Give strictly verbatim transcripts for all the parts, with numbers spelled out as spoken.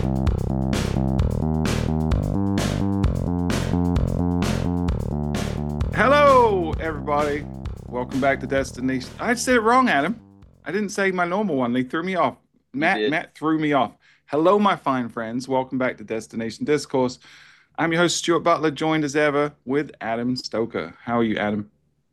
Hello, everybody. Welcome back to Destination. I said it wrong, Adam. I didn't say my normal one. They threw me off. Matt, Matt threw me off. Hello, my fine friends. Welcome back to Destination Discourse. I'm your host, Stuart Butler, joined as ever with Adam Stoker. How are you, Adam?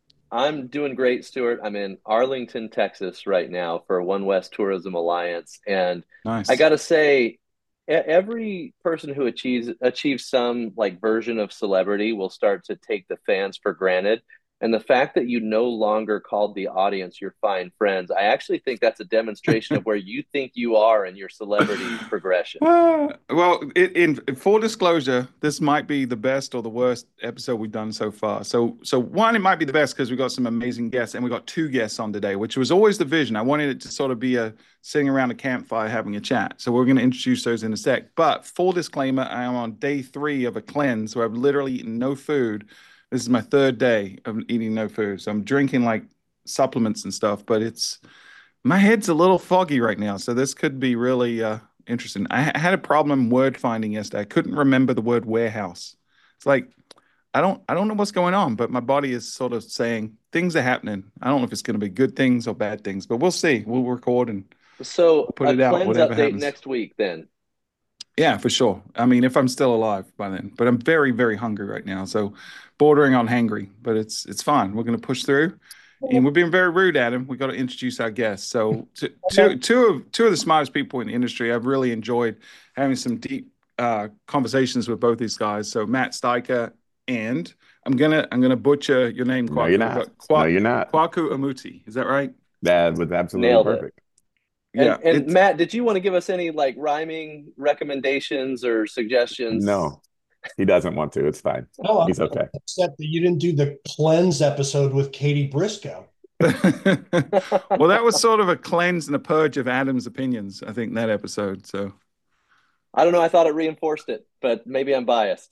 I'm doing great, Stuart. I'm in Arlington, Texas right now for One West Tourism Alliance. And I Nice. got to say, e- every person who achieves achieves some like version of celebrity will start to take the fans for granted. And the fact that you no longer called the audience your fine friends, I actually think that's a demonstration of where you think you are in your celebrity progression. Uh, well, it, in full disclosure, this might be the best or the worst episode we've done so far. So, so one, it might be the best because we got some amazing guests, and we got two guests on today, which was always the vision. I wanted it to sort of be a sitting around a campfire having a chat. So we're going to introduce those in a sec. But full disclaimer, I am on day three of a cleanse where I've literally eaten no food. This is my third day of eating no food, so I'm drinking like supplements and stuff, but it's my head's a little foggy right now, so this could be really uh, interesting. I ha- had a problem word finding yesterday. I couldn't remember the word warehouse. It's like I don't I don't know what's going on, but my body is sort of saying things are happening. I don't know if it's going to be good things or bad things, but we'll see. We'll record and So, we'll put a it out, cleanse whatever update happens. next week, then. Yeah, for sure. I mean, if I'm still alive by then, but I'm very, very hungry right now, so bordering on hangry, but it's it's fine. We're going to push through. And we're being very rude, Adam. We got to introduce our guests. So, t- two, two of two of the smartest people in the industry. I've really enjoyed having some deep uh, conversations with both these guys. So, Matt Steiker and I'm gonna I'm gonna butcher your name, No, you're Kwaku, not. but No, Kwa, you're not. Kwaku Amuti. Is that right? That was absolutely Nailed it. perfect. Yeah, And and it's Matt, did you want to give us any like rhyming recommendations or suggestions? No, he doesn't want to. It's fine. Oh, I'm He's okay. upset that you didn't do the cleanse episode with Katie Briscoe. well, that was sort of a cleanse and a purge of Adam's opinions, I think, that episode. So I don't know. I thought it reinforced it, but maybe I'm biased.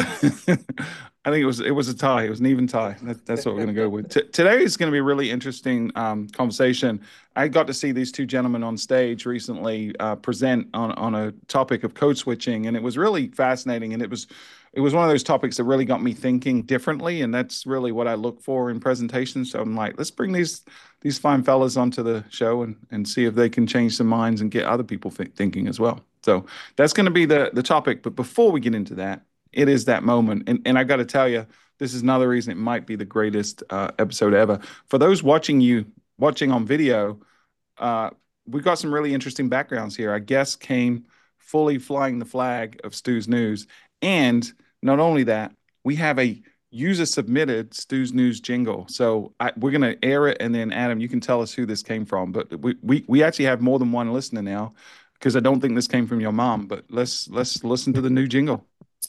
I think it was it was a tie. It was an even tie. That, that's what we're going to go with. T today is going to be a really interesting um, conversation. I got to see these two gentlemen on stage recently uh, present on on a topic of code switching, and it was really fascinating. And it was it was one of those topics that really got me thinking differently, and that's really what I look for in presentations. So I'm like, let's bring these these fine fellas onto the show and and see if they can change some minds and get other people th thinking as well. So that's going to be the the topic. But before we get into that, it is that moment. And, and I got to tell you, this is another reason it might be the greatest uh, episode ever. For those watching you, watching on video, uh, we got some really interesting backgrounds here. Our guest came fully flying the flag of Stu's News. And not only that, we have a user submitted Stu's News jingle. So I, we're going to air it. And then, Adam, you can tell us who this came from. But we, we, we actually have more than one listener now because I don't think this came from your mom. But let's let's listen to the new jingle.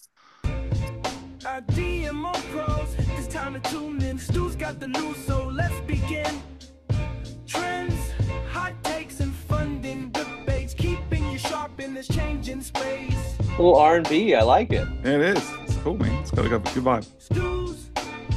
D M O pros, it's time to tune in. Stu's got the news, so let's begin. Trends, hot takes, and funding debates, keeping you sharp in this changing space. A little R and B, I like it. It is. It's cool, man. It's got a good vibe. Stu's.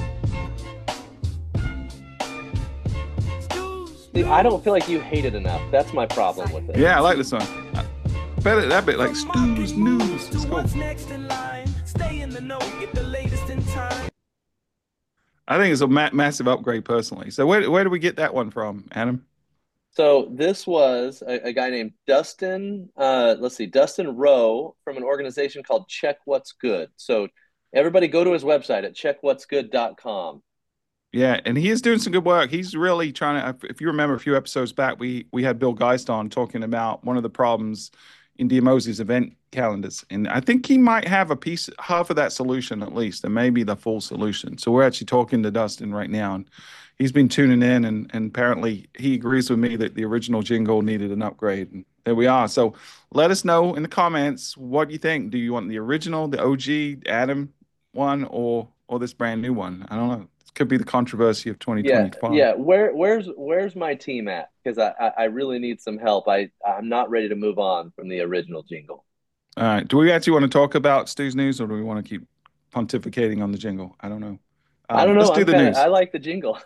See, I don't feel like you hate it enough. That's my problem with it. Yeah, I like this one. Better that bit, like Stu's News. It's cool. Stay in the know, get the latest in time. I think it's a ma massive upgrade personally. So where, where do we get that one from, Adam? So this was a, a guy named Dustin, uh, let's see, Dustin Rowe from an organization called Check What's Good. So everybody go to his website at check what's good dot com. Yeah, and he is doing some good work. He's really trying to, if you remember a few episodes back, we we had Bill Geist on talking about one of the problems in D M O's event calendars. And I think he might have a piece, half of that solution at least, and maybe the full solution. So we're actually talking to Dustin right now, and he's been tuning in, and, and apparently he agrees with me that the original jingle needed an upgrade. And there we are. So let us know in the comments, what do you think? Do you want the original, the O G Adam one, or or this brand new one? I don't know. It could be the controversy of twenty twenty-five. Yeah, yeah. Where where's where's my team at? Because I, I I really need some help. I I'm not ready to move on from the original jingle. All right. Do we actually want to talk about Stu's News, or do we want to keep pontificating on the jingle? I don't know. Um, I don't know. Let's do I'm the kinda, news. I like the jingle.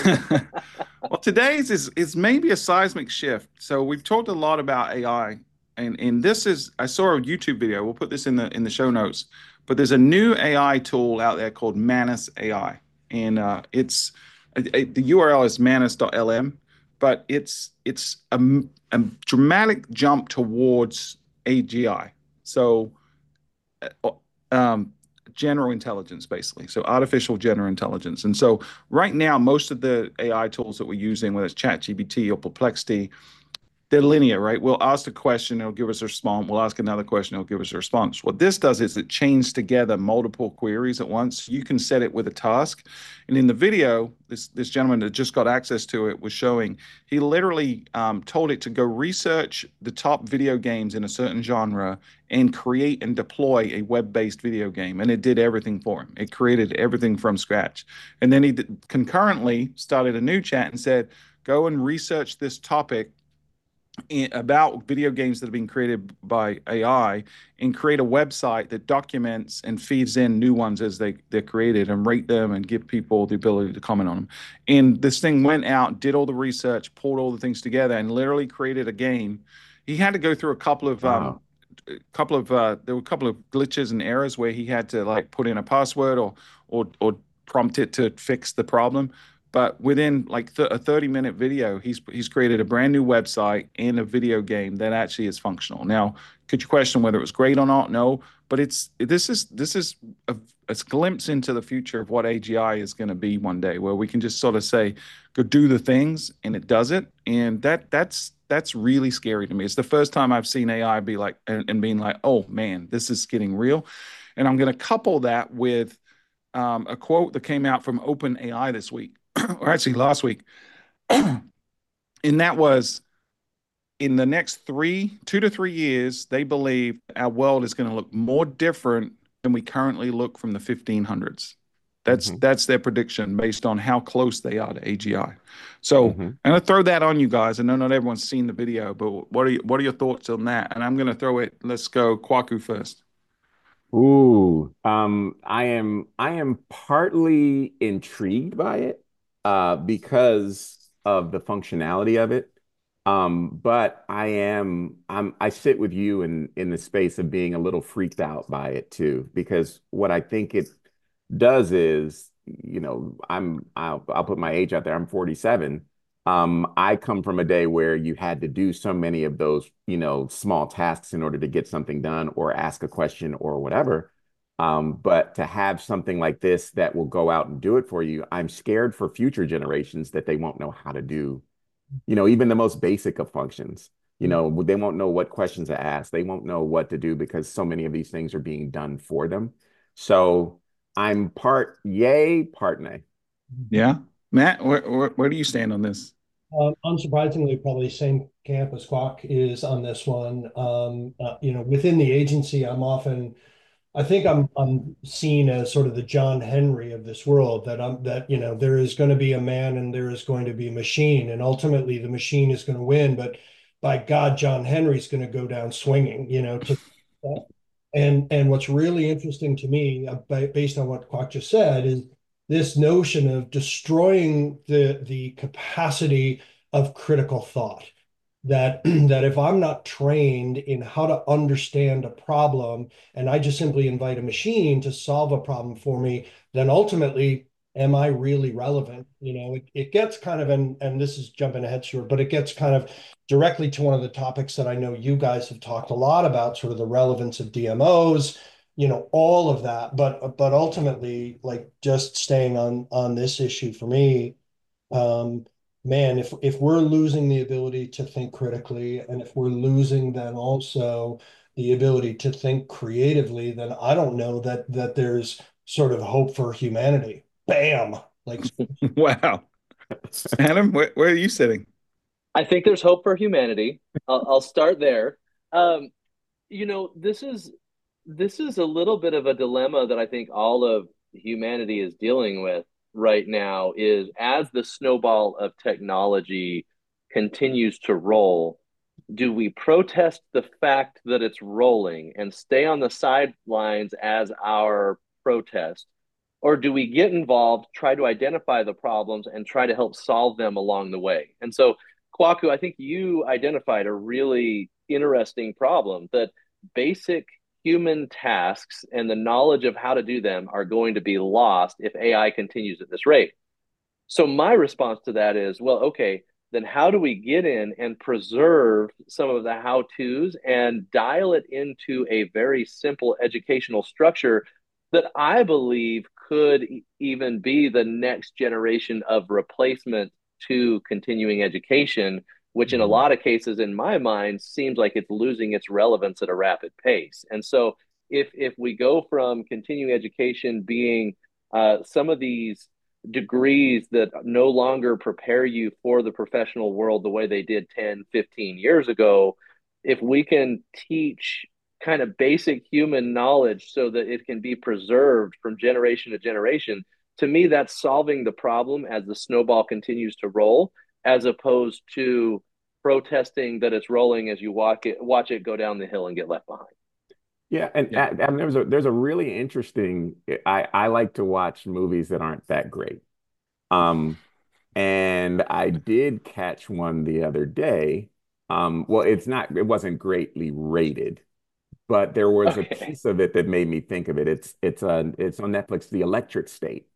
Well, today's is is maybe a seismic shift. So we've talked a lot about A I and and this is I saw a YouTube video. We'll put this in the in the show notes. But there's a new A I tool out there called Manus A I, and uh, it's it, it- the U R L is manus dot l m, but it's it's a, m- a dramatic jump towards A G I. So uh, um, general intelligence, basically. So artificial general intelligence. And so right now, most of the A I tools that we're using, whether it's ChatGPT or Perplexity, they're linear, right? We'll ask a question, it'll give us a response. We'll ask another question, it'll give us a response. What this does is it chains together multiple queries at once. You can set it with a task. And in the video, this this gentleman that just got access to it was showing, he literally um, told it to go research the top video games in a certain genre and create and deploy a web-based video game. And it did everything for him. It created everything from scratch. And then he did, concurrently started a new chat and said, go and research this topic about video games that have been created by A I and create a website that documents and feeds in new ones as they, they're created and rate them and give people the ability to comment on them. And this thing went out, did all the research, pulled all the things together, and literally created a game. He had to go through a couple of um, Wow. a couple of uh, there were a couple of glitches and errors where he had to like put in a password or or or prompt it to fix the problem. But within like th a thirty minute video, he's he's created a brand new website and a video game that actually is functional. Now, could you question whether it was great or not? No, but it's this is this is a, a glimpse into the future of what A G I is going to be one day, where we can just sort of say, go do the things, and it does it, and that that's that's really scary to me. It's the first time I've seen A I be like and, and being like, oh man, this is getting real, and I'm going to couple that with um, a quote that came out from OpenAI this week, or actually last week, and that was in the next three, two to three years, they believe our world is going to look more different than we currently look from the fifteen hundreds. That's hmm that's their prediction based on how close they are to A G I. So hmm I'm gonna throw that on you guys. I know not everyone's seen the video, but what are you, what are your thoughts on that? And I'm gonna throw it. Let's go Kwaku first. Ooh, um, I am I am partly intrigued by it, uh, because of the functionality of it. Um, but I am I'm I sit with you in in the space of being a little freaked out by it too, because what I think it does is, you know, I'm I'll, I'll put my age out there. I'm forty-seven. Um, I come from a day where you had to do so many of those, you know, small tasks in order to get something done or ask a question or whatever. Um, but to have something like this that will go out and do it for you, I'm scared for future generations that they won't know how to do, you know, even the most basic of functions. You know, they won't know what questions to ask. They won't know what to do because so many of these things are being done for them. So I'm part yay, part nay. Yeah, Matt, where, where, where do you stand on this? Um, unsurprisingly, probably same camp as Quack is on this one. Um, uh, you know, within the agency, I'm often, I think I'm I'm seen as sort of the John Henry of this world. That I'm that you know there is going to be a man and there is going to be a machine, and ultimately the machine is going to win. But by God, John Henry's going to go down swinging. You know, to and and what's really interesting to me, uh, based on what Quack just said, is this notion of destroying the the capacity of critical thought. That that if I'm not trained in how to understand a problem and I just simply invite a machine to solve a problem for me, then ultimately, am I really relevant? You know, it, it gets kind of, and, and this is jumping ahead, Stuart, but it gets kind of directly to one of the topics that I know you guys have talked a lot about, sort of the relevance of D M Os, you know, all of that. But but ultimately, like just staying on on this issue for me, um, man, if if we're losing the ability to think critically, and if we're losing then also the ability to think creatively, then I don't know that that there's sort of hope for humanity. Bam! Like, Wow, Adam, where, where are you sitting? I think there's hope for humanity. I'll, I'll start there. Um, you know, this is this is a little bit of a dilemma that I think all of humanity is dealing with right now is as the snowball of technology continues to roll, do we protest the fact that it's rolling and stay on the sidelines as our protest? Or do we get involved, try to identify the problems, and try to help solve them along the way? And so, Kwaku, I think you identified a really interesting problem that basic human tasks and the knowledge of how to do them are going to be lost if A I continues at this rate. So my response to that is, well, okay, then how do we get in and preserve some of the how-tos and dial it into a very simple educational structure that I believe could even be the next generation of replacement to continuing education, which in a lot of cases, in my mind, seems like it's losing its relevance at a rapid pace. And so if if we go from continuing education being uh, some of these degrees that no longer prepare you for the professional world the way they did ten, fifteen years ago, if we can teach kind of basic human knowledge so that it can be preserved from generation to generation, to me, that's solving the problem as the snowball continues to roll, as opposed to protesting that it's rolling as you walk it, watch it go down the hill and get left behind. Yeah, and, Yeah. and and there's a there's a really interesting. I I like to watch movies that aren't that great. Um, and I did catch one the other day. Um, well, it's not, it wasn't greatly rated, but there was a Okay. piece of it that made me think of it. It's it's a it's on Netflix, The Electric State,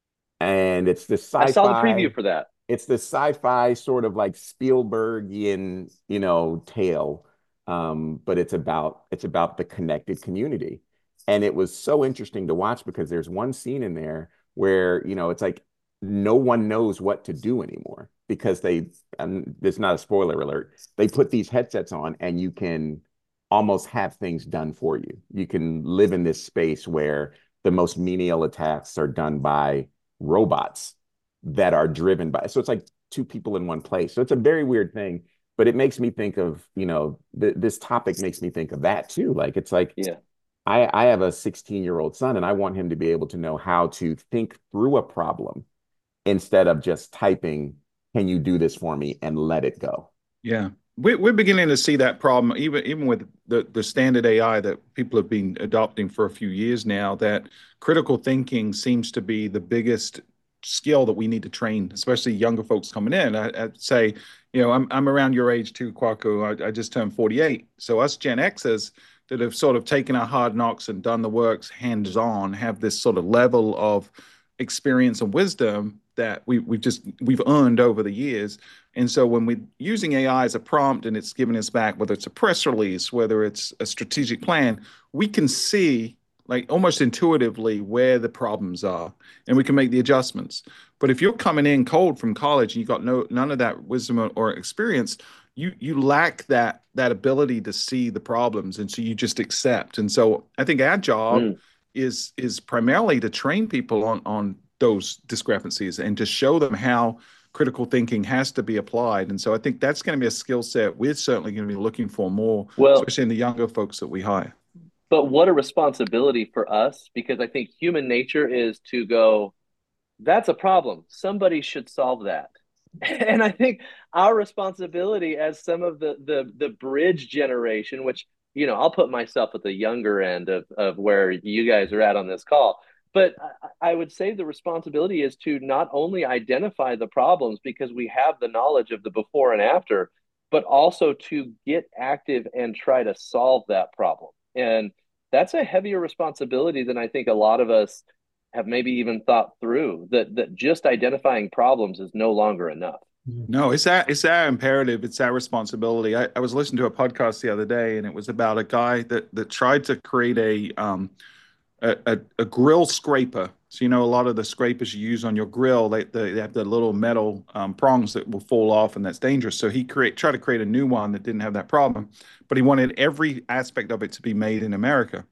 and it's the I saw the preview sci-fi. for that. It's the sci-fi sort of like Spielbergian, you know, tale. Um, but it's about it's about the connected community. And it was so interesting to watch because there's one scene in there where, you know, it's like no one knows what to do anymore because they, and it's not a spoiler alert, they put these headsets on and you can almost have things done for you. You can live in this space where the most menial tasks are done by robots that are driven by. So it's like two people in one place. So it's a very weird thing, but it makes me think of, you know, th this topic makes me think of that too. Like it's like Yeah. I, I have a sixteen year old son and I want him to be able to know how to think through a problem instead of just typing, can you do this for me and let it go. Yeah. We, we're beginning to see that problem, even even with the, the standard A I that people have been adopting for a few years now, that critical thinking seems to be the biggest skill that we need to train, especially younger folks coming in. I, I'd say, you know, I'm, I'm around your age too, Kwaku. I, I just turned forty-eight. So us Gen Xers that have sort of taken our hard knocks and done the works hands-on have this sort of level of experience and wisdom that we, we've just we've earned over the years. And so when we're using A I as a prompt and it's giving us back, whether it's a press release, whether it's a strategic plan, we can see like almost intuitively where the problems are and we can make the adjustments. But if you're coming in cold from college and you got no none of that wisdom or, or experience, you you lack that that ability to see the problems, and so you just accept. And so I think our job Mm. is is primarily to train people on on those discrepancies and to show them how critical thinking has to be applied. And so I think that's going to be a skill set we're certainly going to be looking for more, Well, especially in the younger folks that we hire. but what a responsibility for us, because I think human nature is to go, that's a problem. Somebody should solve that. And I think our responsibility as some of the the the bridge generation, which, you know, I'll put myself at the younger end of of where you guys are at on this call. But I, I would say the responsibility is to not only identify the problems because we have the knowledge of the before and after, but also to get active and try to solve that problem. And that's a heavier responsibility than I think a lot of us have maybe even thought through, that that just identifying problems is no longer enough. No, it's our, it's our imperative. It's our responsibility. I, I was listening to a podcast the other day, and it was about a guy that that tried to create a um a, a, a grill scraper. So you know, a lot of the scrapers you use on your grill, they they, they have the little metal um, prongs that will fall off, and that's dangerous. So he create tried to create a new one that didn't have that problem, but he wanted every aspect of it to be made in America.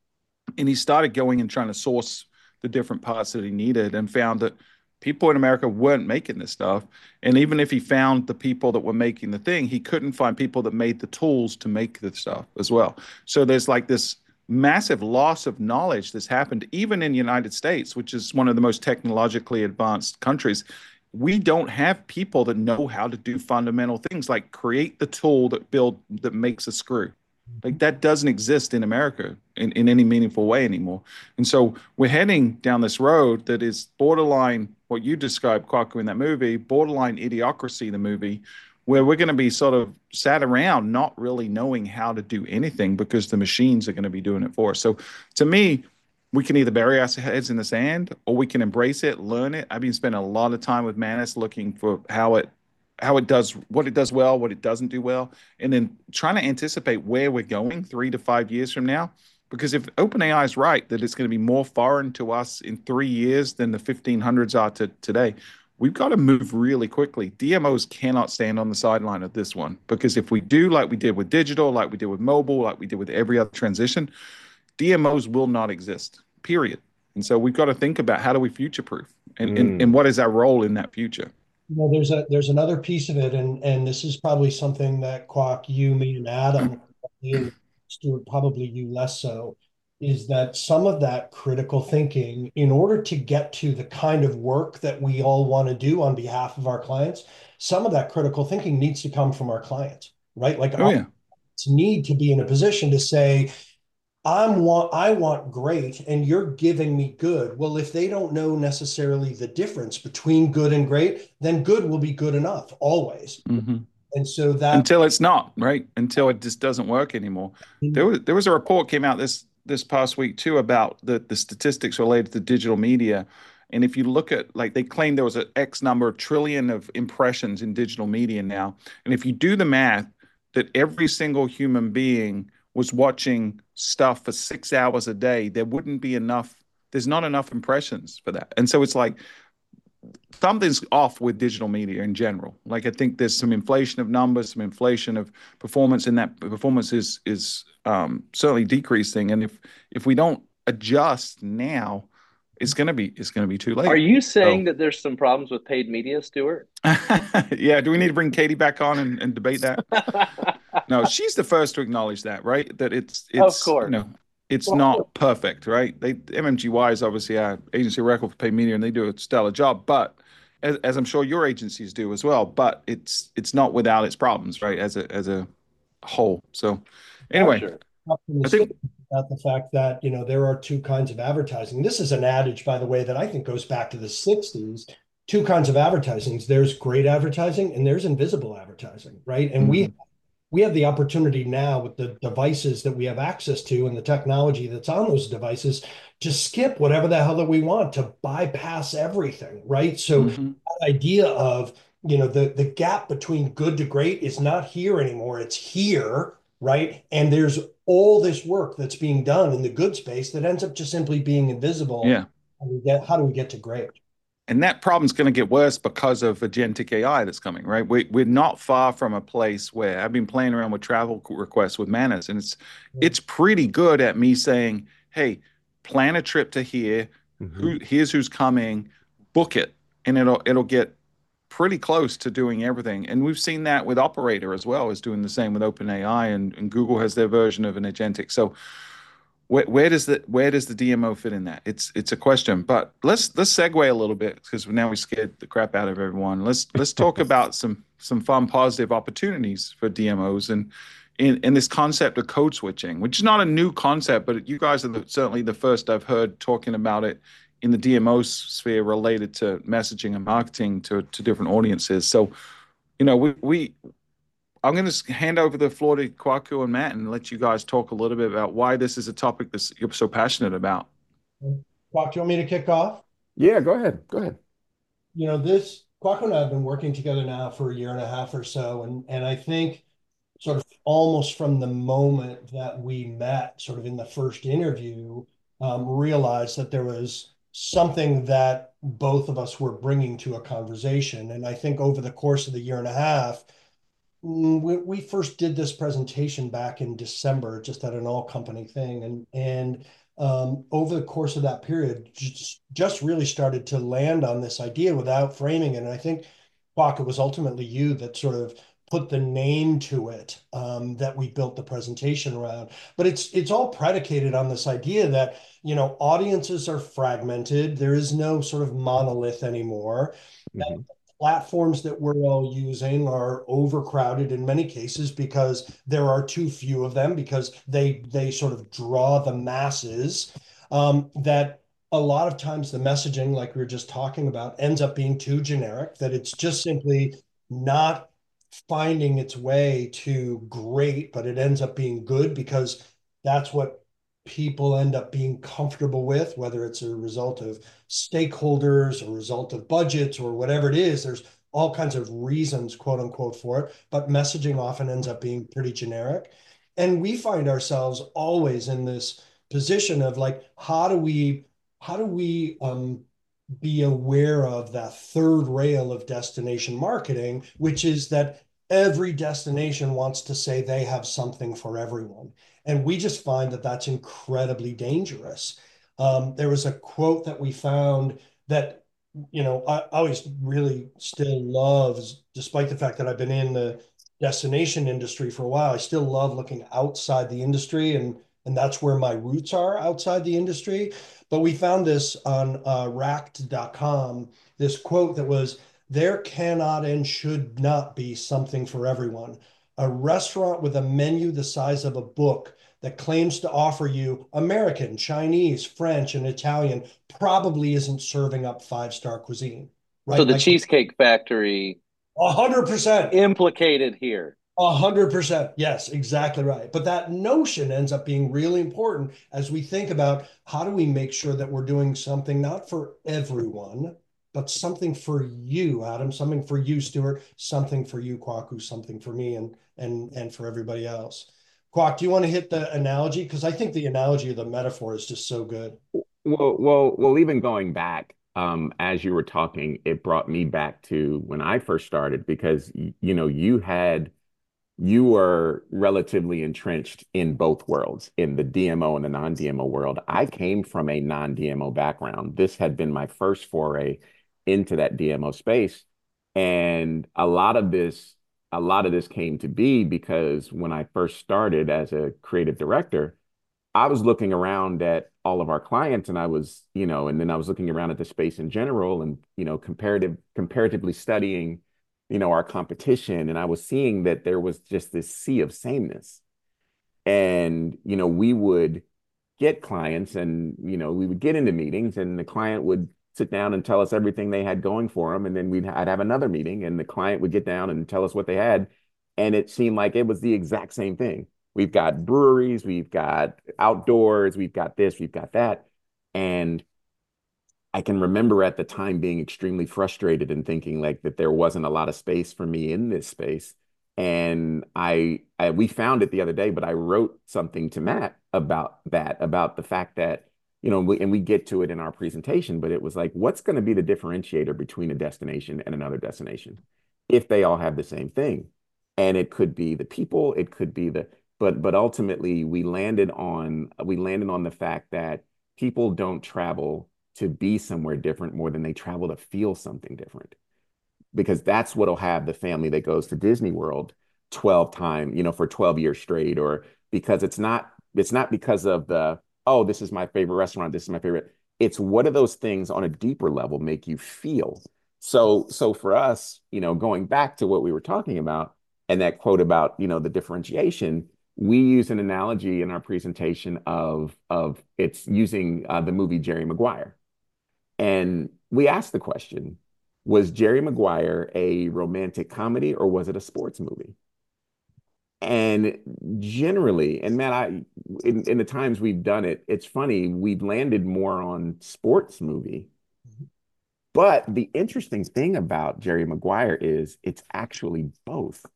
And he started going and trying to source the different parts that he needed and found that people in America weren't making this stuff. And even if he found the people that were making the thing, he couldn't find people that made the tools to make the stuff as well. So there's like this massive loss of knowledge that's happened even in the United States, which is one of the most technologically advanced countries. We don't have people that know how to do fundamental things like create the tool that build that makes a screw. Like that doesn't exist in America in, in any meaningful way anymore. And so we're heading down this road that is borderline what you described, Kwaku, in that movie, borderline idiocracy, the movie, where we're going to be sort of sat around not really knowing how to do anything because the machines are going to be doing it for us. So to me, we can either bury our heads in the sand or we can embrace it, learn it. I've been spending a lot of time with Manus looking for how it how it does what it does well, what it doesn't do well, and then trying to anticipate where we're going three to five years from now. Because if OpenAI is right that it's going to be more foreign to us in three years than the fifteen hundreds are to today, we've got to move really quickly. D M Os cannot stand on the sideline of this one because if we do like we did with digital, like we did with mobile, like we did with every other transition, D M Os will not exist, period. And so we've got to think about how do we future proof and, mm. and, and what is our role in that future? Well, there's a there's another piece of it, and and this is probably something that Kwok, you, me, and Adam, and Stuart, probably you less so, is that some of that critical thinking, in order to get to the kind of work that we all want to do on behalf of our clients, some of that critical thinking needs to come from our clients, right? Like, oh, yeah. need to be in a position to say, I'm want I want great and you're giving me good. Well, if they don't know necessarily the difference between good and great, then good will be good enough always. Mm-hmm. And so that until it's not, right? Until it just doesn't work anymore. Mm-hmm. There was there was a report came out this this past week too about the the statistics related to digital media. And if you look at, like, they claim there was an X number of trillion of impressions in digital media now. And if you do the math, that every single human being was watching stuff for six hours a day, there wouldn't be enough. There's not enough impressions for that. And so it's like something's off with digital media in general. Like, I think there's some inflation of numbers, some inflation of performance, and that performance is is um, certainly decreasing. And if if we don't adjust now, it's gonna be it's gonna be too late. Are you saying so, that there's some problems with paid media, Stuart? Yeah. Do we need to bring Katie back on and, and debate that? No, she's the first to acknowledge that, right? That it's it's of course. you know it's well, not perfect, right? They M M G Y is obviously our agency of record for paid media, and they do a stellar job. But as, as I'm sure your agencies do as well, but it's it's not without its problems, right? As a as a whole. So anyway, sure. I think about the fact that, you know, there are two kinds of advertising. This is an adage, by the way, that I think goes back to the sixties. Two kinds of advertising. There's great advertising and there's invisible advertising, right? And mm-hmm. we we have the opportunity now with the devices that we have access to and the technology that's on those devices to skip whatever the hell that we want, to bypass everything, right? So mm-hmm. that idea of, you know, the, the gap between good to great is not here anymore. It's here, right? And there's all this work that's being done in the good space that ends up just simply being invisible. Yeah. How do we get, how do we get to great? And that problem's going to get worse because of agentic A I that's coming, right? We, we're not far from a place where I've been playing around with travel requests with Manus, and it's yeah. it's pretty good at me saying, hey, plan a trip to here. Mm-hmm. Who, here's who's coming. Book it. And it'll it'll get pretty close to doing everything. And we've seen that with Operator as well, is doing the same with OpenAI, and, and Google has their version of an agentic. So Where, where does the where does the D M O fit in that? It's it's a question, but let's let's segue a little bit, because now we scared the crap out of everyone. Let's let's talk about some some fun, positive opportunities for D M Os and in, in this concept of code switching, which is not a new concept, but you guys are the, certainly the first I've heard talking about it in the D M O sphere related to messaging and marketing to to different audiences. So, you know, we we. I'm going to hand over the floor to Kwaku and Matt and let you guys talk a little bit about why this is a topic that you're so passionate about. Kwaku, do you want me to kick off? Yeah, go ahead. Go ahead. You know, this, Kwaku and I have been working together now for a year and a half or so. And, and I think sort of almost from the moment that we met, sort of in the first interview, um, realized that there was something that both of us were bringing to a conversation. And I think over the course of the year and a half, We, we first did this presentation back in December, just at an all company thing. And, and um, over the course of that period, just, just really started to land on this idea without framing it. And I think, Kwok, it was ultimately you that sort of put the name to it, um, that we built the presentation around. But it's, it's all predicated on this idea that, you know, audiences are fragmented. There is no sort of monolith anymore. Mm-hmm. Platforms that we're all using are overcrowded in many cases because there are too few of them, because they they sort of draw the masses, um, that a lot of times the messaging, like we were just talking about, ends up being too generic, that it's just simply not finding its way to great, but it ends up being good because that's what people end up being comfortable with, whether it's a result of stakeholders, a result of budgets, or whatever it is. There's all kinds of reasons, quote unquote, for it, but messaging often ends up being pretty generic. And we find ourselves always in this position of like, how do we, how do we um, be aware of that third rail of destination marketing, which is that every destination wants to say they have something for everyone. And we just find that that's incredibly dangerous. Um, there was a quote that we found that, you know, I, I always really still love, despite the fact that I've been in the destination industry for a while, I still love looking outside the industry, and and that's where my roots are, outside the industry. But we found this on uh, racked dot com, this quote that was, there cannot and should not be something for everyone. A restaurant with a menu the size of a book that claims to offer you American, Chinese, French, and Italian probably isn't serving up five-star cuisine, So right? the Like Cheesecake Factory a hundred percent. implicated here. A hundred percent. Yes, exactly right. But that notion ends up being really important as we think about how do we make sure that we're doing something not for everyone, but something for you, Adam, something for you, Stuart, something for you, Kwaku, something for me, and and and for everybody else. Kwak, do you want to hit the analogy? Because I think the analogy of the metaphor is just so good. Well, well, well, even going back, um, as you were talking, it brought me back to when I first started because y- you know, you had you were relatively entrenched in both worlds, in the D M O and the non-D M O world. I came from a non-D M O background. This had been my first foray into that D M O space. And a lot of this, a lot of this came to be because when I first started as a creative director, I was looking around at all of our clients and I was, you know, and then I was looking around at the space in general and, you know, comparative, comparatively studying, you know, our competition. And I was seeing that there was just this sea of sameness. And, you know, we would get clients and, you know, we would get into meetings and the client would sit down and tell us everything they had going for them. And then we'd I'd have another meeting and the client would get down and tell us what they had. And it seemed like it was the exact same thing. We've got breweries, we've got outdoors, we've got this, we've got that. And I can remember at the time being extremely frustrated and thinking like that there wasn't a lot of space for me in this space. And I, I we found it the other day, but I wrote something to Matt about that, about the fact that, you know, we, and we get to it in our presentation, but it was like, what's going to be the differentiator between a destination and another destination if they all have the same thing? And it could be the people, it could be the, but but ultimately we landed on we landed on the fact that people don't travel to be somewhere different more than they travel to feel something different because that's what'll have the family that goes to Disney World twelve times, you know, for twelve years straight, or because it's not it's not because of the, oh, this is my favorite restaurant, this is my favorite. It's what do those things on a deeper level make you feel? So so for us, you know, going back to what we were talking about and that quote about, you know, the differentiation, we use an analogy in our presentation of of it's using uh, the movie Jerry Maguire. And we asked the question, was Jerry Maguire a romantic comedy or was it a sports movie? And generally, and Matt, I in, in the times we've done it, it's funny, we've landed more on sports movie. But the interesting thing about Jerry Maguire is it's actually both.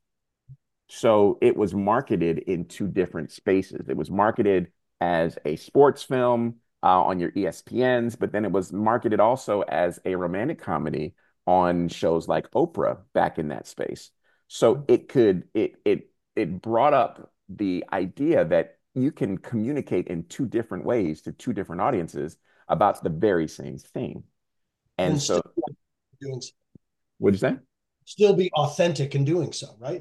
So it was marketed in two different spaces. It was marketed as a sports film uh, on your E S P Ns, but then it was marketed also as a romantic comedy on shows like Oprah back in that space. So it could it it it brought up the idea that you can communicate in two different ways to two different audiences about the very same thing. And And so, still doing what'd you say? still be authentic in doing so, right?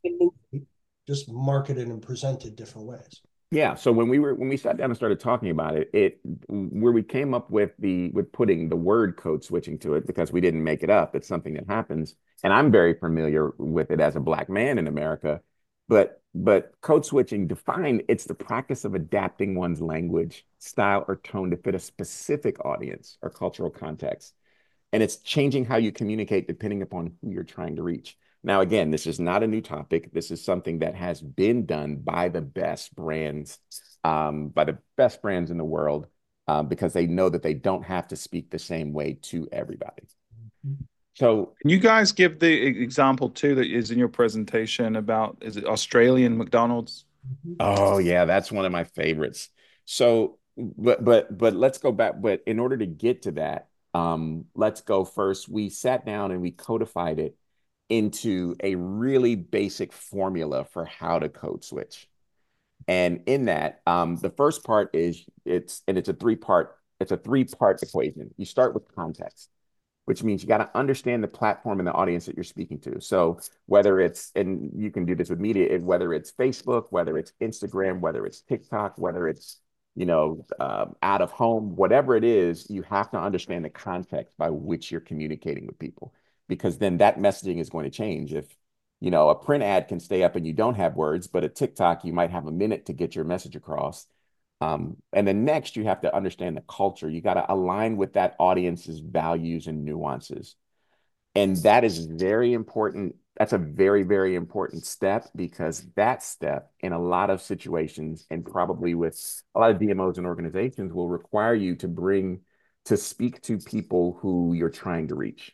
Just marketed and presented different ways. Yeah. So when we were when we sat down and started talking about it, it where we came up with the with putting the word code switching to it because we didn't make it up. It's something that happens, and I'm very familiar with it as a Black man in America. But but code switching defined it's the practice of adapting one's language, style, or tone to fit a specific audience or cultural context. And it's changing how you communicate depending upon who you're trying to reach. Now, again, this is not a new topic. This is something that has been done by the best brands, um, by the best brands in the world, um, because they know that they don't have to speak the same way to everybody. So, Can you guys give the e- example too that is in your presentation about, is it Australian McDonald's? oh yeah, that's one of my favorites. So, but but but let's go back. But in order to get to that, um, let's go first. We sat down and we codified it into a really basic formula for how to code switch. And in that, um, the first part is it's and it's a three part, it's a three part equation. You start with context, which means you got to understand the platform and the audience that you're speaking to. So whether it's, and you can do this with media, whether it's Facebook, whether it's Instagram, whether it's TikTok, whether it's, you know, um, out of home, whatever it is, you have to understand the context by which you're communicating with people, because then that messaging is going to change. If, you know, a print ad can stay up and you don't have words, but a TikTok, you might have a minute to get your message across. Um, and then next, you have to understand the culture. You got to align with that audience's values and nuances. And that is very important. That's a very, very important step, because that step in a lot of situations, and probably with a lot of D M Os and organizations, will require you to bring, to speak to people who you're trying to reach.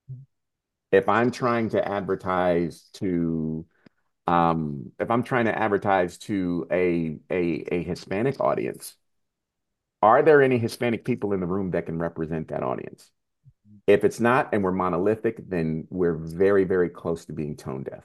If I'm trying to advertise to, um, if I'm trying to advertise to a, a, a Hispanic audience, are there any Hispanic people in the room that can represent that audience? If it's not, and we're monolithic, then we're very, very close to being tone deaf.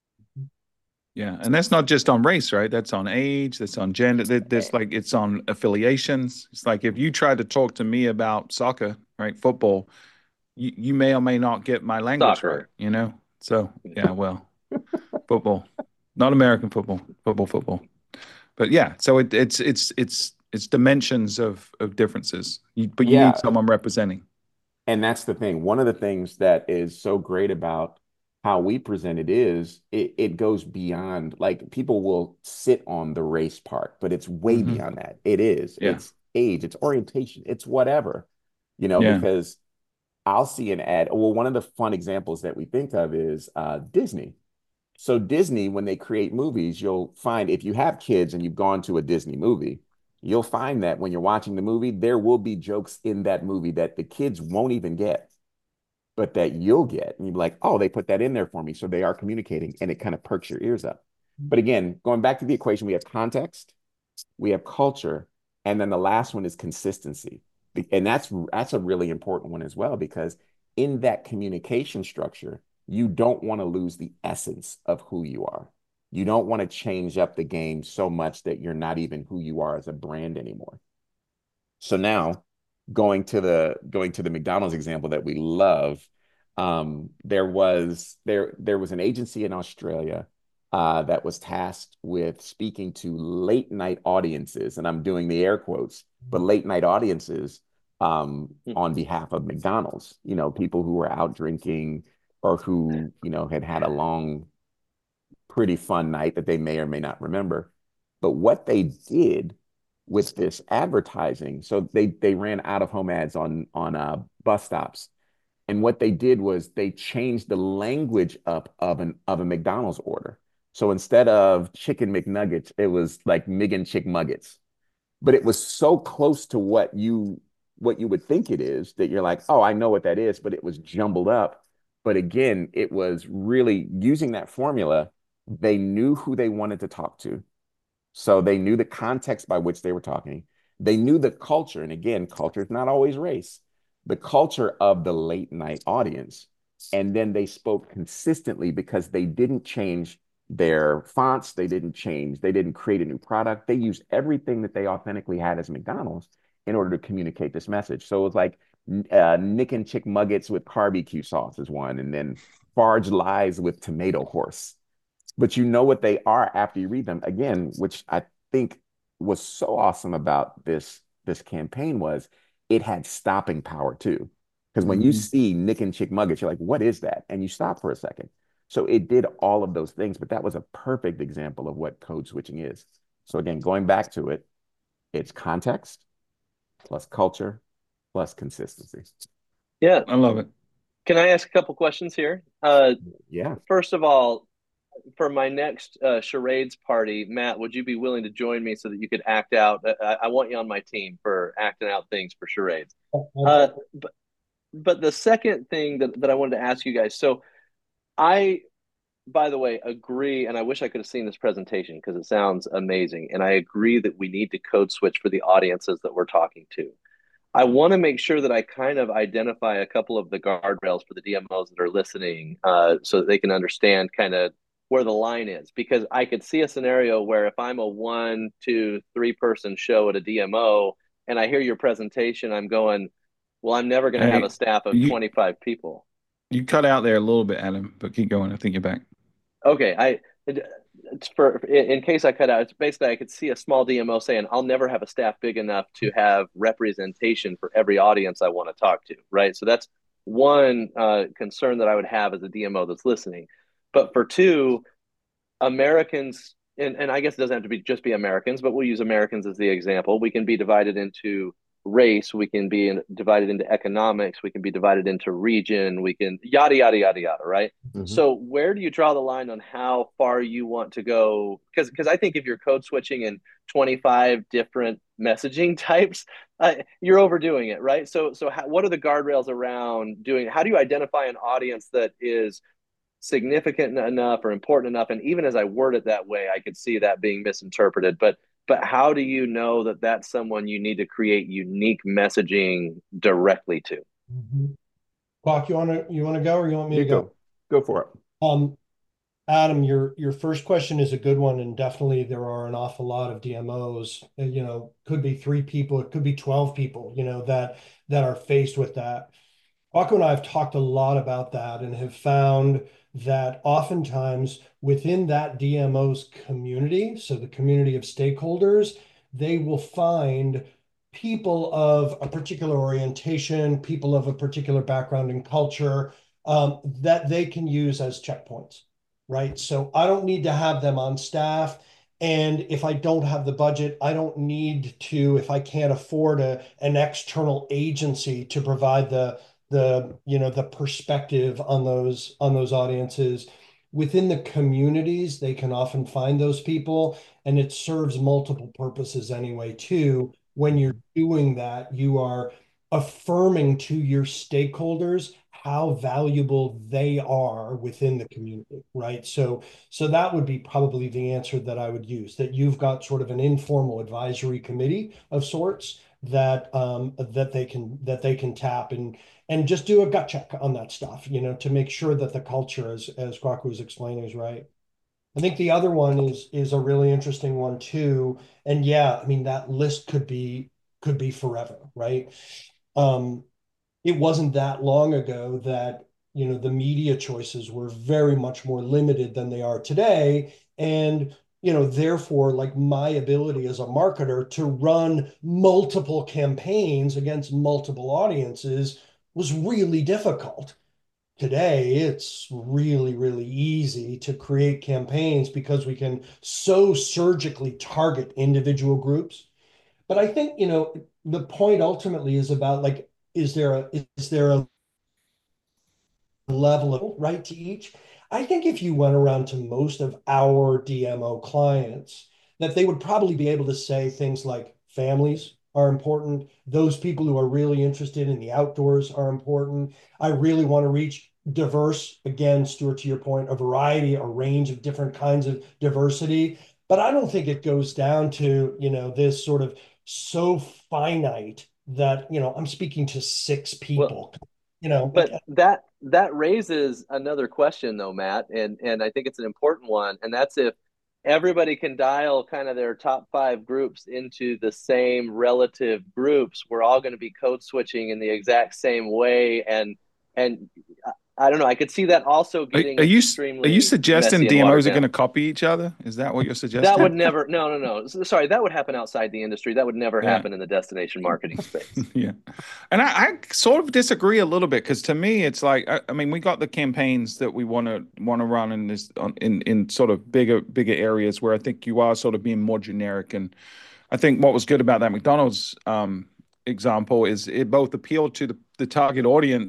Yeah, and that's not just on race, right? That's on age, that's on gender, that that's like it's on affiliations. It's like if you try to talk to me about soccer, right, football, you, you may or may not get my language right, Soccer. you know? So, yeah, well, football, not American football, football, football. But yeah, so it, it's it's it's it's dimensions of of differences. You, but you need Yeah, someone representing. and that's the thing. One of the things that is so great about how we present it is it, it goes beyond, like, people will sit on the race part, but it's way Hmm. beyond that. It is. Yeah, It's age, it's orientation, it's whatever, you know, yeah. because I'll see an ad. Well, one of the fun examples that we think of is uh, Disney. So Disney, when they create movies, you'll find, if you have kids and you've gone to a Disney movie, you'll find that when you're watching the movie, there will be jokes in that movie that the kids won't even get, but that you'll get. And you're like, oh, they put that in there for me. So they are communicating, and it kind of perks your ears up. But again, going back to the equation, we have context, we have culture, and then the last one is consistency. And that's that's a really important one as well, because in that communication structure, you don't want to lose the essence of who you are. You don't want to change up the game so much that you're not even who you are as a brand anymore. So now, going to the going to the McDonald's example that we love, um, there was there there was an agency in Australia uh, that was tasked with speaking to late night audiences, and I'm doing the air quotes, but late night audiences, um, on behalf of McDonald's. You know, people who were out drinking, or who, you know, had had a long, pretty fun night that they may or may not remember. But what they did with this advertising, so they they ran out of home ads on on uh, bus stops, and what they did was they changed the language up of an of a McDonald's order. So instead of chicken McNuggets, it was like Miggin Chick Muggets. But it was so close to what you what you would think it is, that you're like, oh, I know what that is, but it was jumbled up. But again, it was really using that formula. They knew who they wanted to talk to. So they knew the context by which they were talking. They knew the culture. And again, culture is not always race, the culture of the late night audience. And then they spoke consistently, because they didn't change their fonts. They didn't change. They didn't create a new product. They used everything that they authentically had as McDonald's in order to communicate this message. So it was like uh, Nick and Chick Muggets with barbecue sauce is one. And then Farge Lies with Tomato Horse. But you know what they are after you read them. Again, which I think was so awesome about this this campaign, was it had stopping power too. Because when you Hmm. see Nick and Chick Muggets, you're like, what is that? And you stop for a second. So it did all of those things, but that was a perfect example of what code switching is. So again, going back to it, it's context plus culture plus consistency. Yeah. I love it. Can I ask a couple questions here? Uh, Yeah. first of all, for my next uh, charades party, Matt, would you be willing to join me so that you could act out? I, I want you on my team for acting out things for charades. Uh, but but the second thing that, that I wanted to ask you guys. So I, by the way, agree, and I wish I could have seen this presentation because it sounds amazing. And I agree that we need to code switch for the audiences that we're talking to. I want to make sure that I kind of identify a couple of the guardrails for the D M Os that are listening, uh, so that they can understand kind of where the line is. Because I could see a scenario where if I'm a one, two, three person show at a D M O and I hear your presentation, I'm going, well, I'm never going to have a Hey, staff of you twenty-five people. you cut out there a little bit, Adam, but keep going. I think you're back. Okay, I it's for in, in case I cut out, it's basically I could see a small D M O saying, "I'll never have a staff big enough to have representation for every audience I want to talk to." Right. So that's one uh, concern that I would have as a D M O that's listening. But for two, Americans, and, and I guess it doesn't have to be just be Americans, but we'll use Americans as the example. We can be divided into race, we can be in, divided into economics, we can be divided into region, we can yada yada yada yada, right? Mm-hmm. So where do you draw the line on how far you want to go? Because because I think if you're code switching in twenty-five different messaging types, uh, you're overdoing it, right? So so how, what are the guardrails around doing? How do you identify an audience that is significant enough or important enough? And even as I word it that way, I could see that being misinterpreted. But but how do you know that that's someone you need to create unique messaging directly to? Mm-hmm. Squawk, you want to you want to go or you want me You to go? go. Go for it. Um, Adam, your your first question is a good one, and definitely there are an awful lot of D M Os. uh, You know, could be three people, it could be twelve people. You know that that are faced with that. Paco and I have talked a lot about that and have found that oftentimes within that D M O's community, so the community of stakeholders, they will find people of a particular orientation, people of a particular background and culture, um, that they can use as checkpoints, right? So I don't need to have them on staff. And if I don't have the budget, I don't need to, if I can't afford a, an external agency to provide the the you know the perspective on those on those audiences within the communities. They can often find those people, and it serves multiple purposes anyway too. When you're doing that, you are affirming to your stakeholders how valuable they are within the community, right? So so that would be probably the answer that I would use, that you've got sort of an informal advisory committee of sorts that um, that they can that they can tap and and just do a gut check on that stuff, you know, to make sure that the culture, as as Kwaku was explaining, is right. I think the other one is is a really interesting one too. And yeah, I mean that list could be could be forever, right? Um, it wasn't that long ago that, you know, the media choices were very much more limited than they are today. And, you know, therefore, like my ability as a marketer to run multiple campaigns against multiple audiences was really difficult. Today, it's really, really easy to create campaigns because we can so surgically target individual groups. But I think, you know, the point ultimately is about like, is there a is there a level of right to each? I think if you went around to most of our D M O clients, that they would probably be able to say things like families are important. Those people who are really interested in the outdoors are important. I really want to reach diverse, again, Stuart, to your point, a variety, a range of different kinds of diversity. But I don't think it goes down to, you know, this sort of so finite that, you know, I'm speaking to six Well, people, you know, like, but that that raises another question though, Matt, and and I think it's an important one, and that's if everybody can dial kind of their top five groups into the same relative groups, we're all going to be code switching in the exact same way, and and I don't know, I could see that also Are, getting are you are you extremely suggesting messy and watered D M Os are going down. to copy each other? Is that what you're That suggesting? would never, no, no, no. Sorry, that would happen outside the industry. That would never Yeah. happen in the destination marketing space. Yeah. And I, I sort of disagree a little bit because to me it's like I, I mean we got the campaigns that we want to want to run in this on, in in sort of bigger bigger areas where I think you are sort of being more generic. And I think what was good about that McDonald's um example is it both appealed to the, the target audience,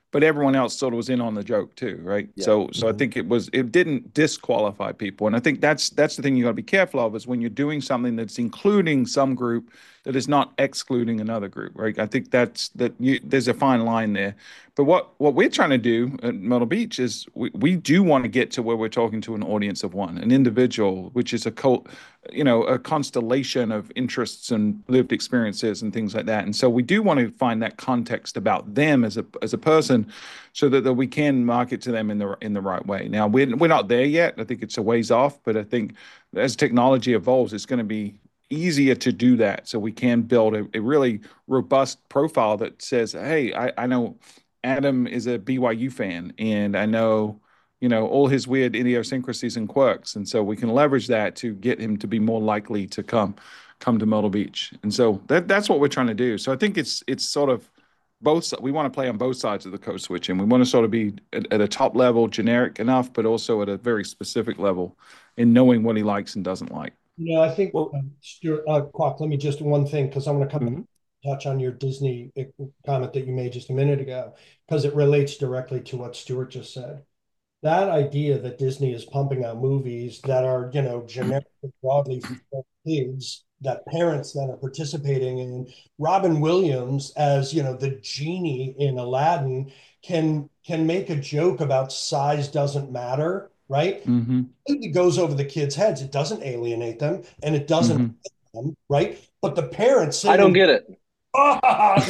but everyone else sort of was in on the joke too, right? Yeah. So so I Mhm. think it was it didn't disqualify people. And I think that's that's the thing you got to be careful of is when you're doing something that's including some group that is not excluding another group, right? I think that's that you there's a fine line there. But what what we're trying to do at Myrtle Beach is we, we do want to get to where we're talking to an audience of one, an individual, which is a cult, you know, a constellation of interests and lived experiences and things like that. And so we do want to find that context about them as a as a person, so that, that we can market to them in the in the right way. Now we're we're not there yet. I think it's a ways off, but I think as technology evolves, it's going to be easier to do that. So we can build a, a really robust profile that says, hey, I, I know Adam is a B Y U fan, and I know you know, all his weird idiosyncrasies and quirks. And so we can leverage that to get him to be more likely to come come to Myrtle Beach. And so that that's what we're trying to do. So I think it's it's sort of both we want to play on both sides of the code switch, and we want to sort of be at, at a top level generic enough, but also at a very specific level in knowing what he likes and doesn't like. You know, I think, Well, um, Stuart, uh, Kwok, let me just one thing, because I want to come back mhm. and touch on your Disney uh, comment that you made just a minute ago, because it relates directly to what Stuart just said. That idea that Disney is pumping out movies that are, you know, generic broadly for kids that parents then are participating in. Robin Williams as, you know, the genie in Aladdin can can make a joke about size doesn't matter, right? Mm-hmm. It goes over the kids' heads. It doesn't alienate them and it doesn't Mm-hmm. them, right? But the parents I sitting don't in, get it. ah,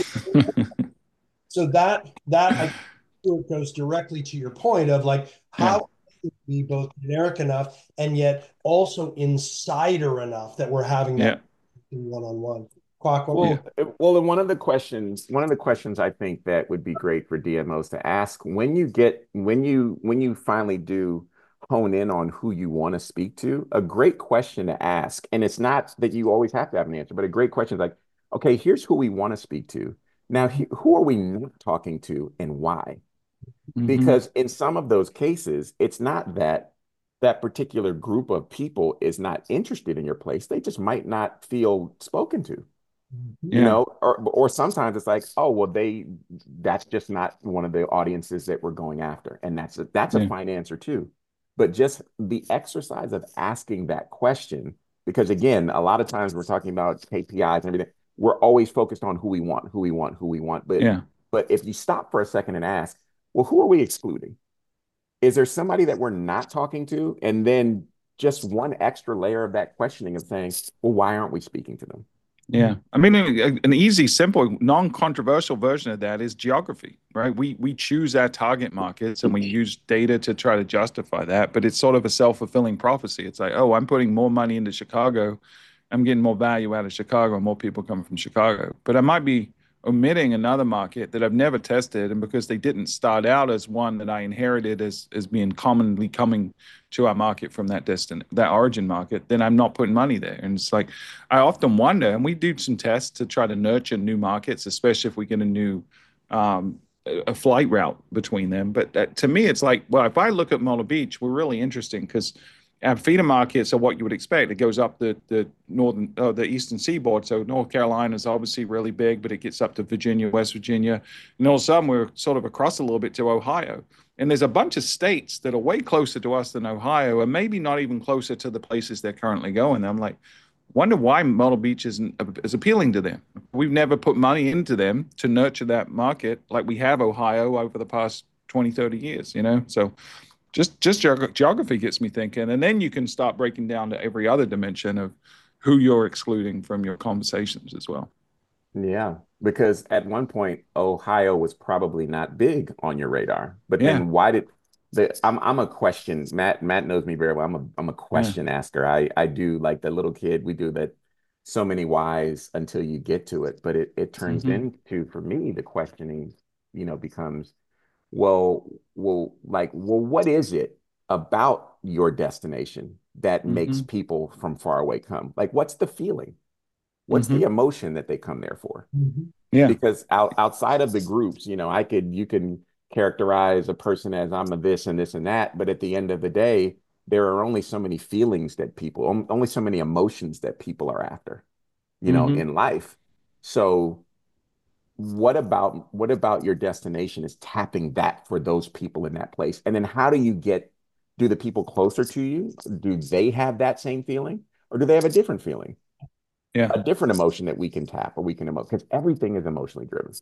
so that that I think goes directly to your point of like Yeah. how to be both generic enough and yet also insider enough that we're having Yeah. that one-on-one. Kwok, what Yeah. Well, uh, well, and one of the questions, one of the questions I think that would be great for D M Os to ask when you get when you when you finally do hone in on who you want to speak to, a great question to ask, and it's not that you always have to have an answer, but a great question is like, okay, here's who we want to speak to. Now, he, who are we not talking to and why? Mm-hmm. Because in some of those cases, it's not that that particular group of people is not interested in your place. They just might not feel spoken to, you Yeah. know, or or sometimes it's like, oh, well, they that's just not one of the audiences that we're going after. And that's a that's a Yeah. fine answer too. But just the exercise of asking that question, because again, a lot of times we're talking about K P Is and everything. We're always focused on who we want, who we want, who we want. But Yeah. but if you stop for a second and ask, well, who are we excluding? Is there somebody that we're not talking to? And then just one extra layer of that questioning of saying, well, why aren't we speaking to them? Yeah, I mean, a- an easy, simple, non-controversial version of that is geography, right? We we choose our target markets and we use data to try to justify that, but it's sort of a self-fulfilling prophecy. It's like, oh, I'm putting more money into Chicago, I'm getting more value out of Chicago, and more people coming from Chicago. But I might be omitting another market that I've never tested, and because they didn't start out as one that I inherited as as being commonly coming to our market from that destin that origin market, then I'm not putting money there. And it's like I often wonder, and we do some tests to try to nurture new markets, especially if we get a new um, a flight route between them. But that, to me, it's like, well, if I look at Myrtle Beach, we're really interesting because our feeder markets are what you would expect. It goes up the the northern, uh, the eastern seaboard. So North Carolina is obviously really big, but it gets up to Virginia, West Virginia, and all of a sudden we're sort of across a little bit to Ohio. And there's a bunch of states that are way closer to us than Ohio, and maybe not even closer to the places they're currently going. I'm like, wonder why Myrtle Beach isn't as appealing to them. We've never put money into them to nurture that market like we have Ohio over the past twenty, thirty years, you know? So just just geog- geography gets me thinking. And then you can start breaking down to every other dimension of who you're excluding from your conversations as well. Yeah, because at one point Ohio was probably not big on your radar. But Yeah, then why did the I'm I'm a question. Matt Matt knows me very well. I'm a I'm a yeah. question asker. I I do like the little kid. We do that so many whys until you get to it. But it it turns Mm-hmm. into for me the questioning, you know, becomes well, well, like, well, what is it about your destination that makes Mm-hmm. people from far away come? Like, what's the feeling? What's Mm-hmm. the emotion that they come there for? Mhm. Yeah. Because out, outside of the groups, you know, I could, you can characterize a person as I'm a this and this and that, but at the end of the day, there are only so many feelings that people, only so many emotions that people are after, you know, Mm-hmm. in life. So what about what about your destination is tapping that for those people in that place? And then how do you get, do the people closer to you, do they have that same feeling, or do they have a different feeling, Yeah. a different emotion that we can tap or we can emote? Because everything is emotionally driven.